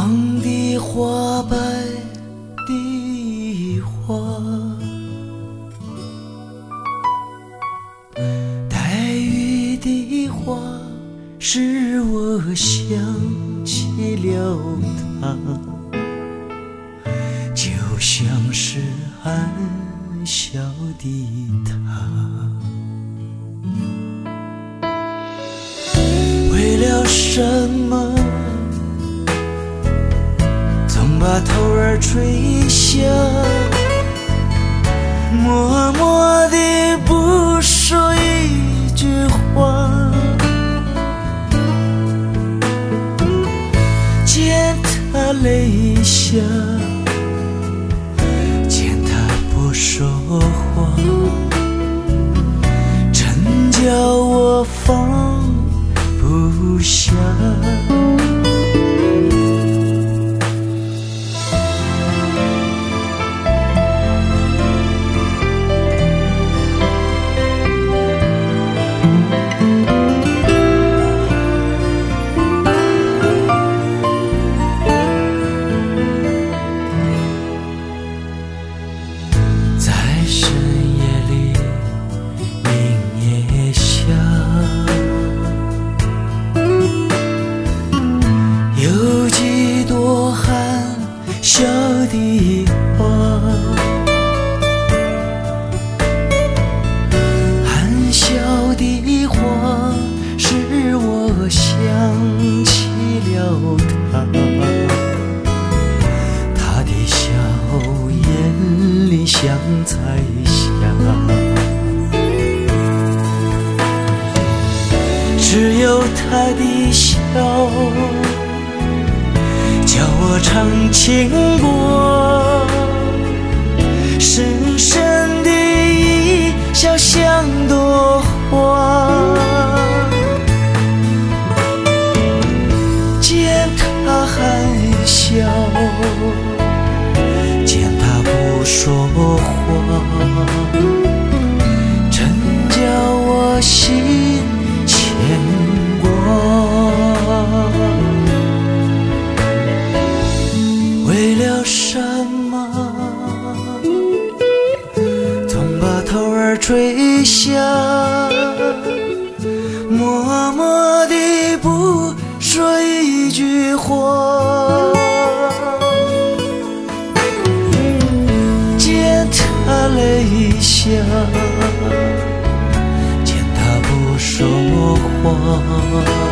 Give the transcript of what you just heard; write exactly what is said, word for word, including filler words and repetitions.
黄的花，白的花，带雨的花，使我想起了他，就像是暗笑的他。为了什么总把头儿垂下，默默地不说一句话，见他泪下，见他不说话，真叫我放不下。在深夜里，明夜下，有几朵含笑的花，含笑的花使我想起了他，他的笑眼里像彩霞，只有他的笑叫我唱情歌，深深的一笑像朵花，见他含笑，见他不说话，真叫我心牵挂。为了什么总把头儿垂下，默默地不说一句话，见他泪下，见他不说话，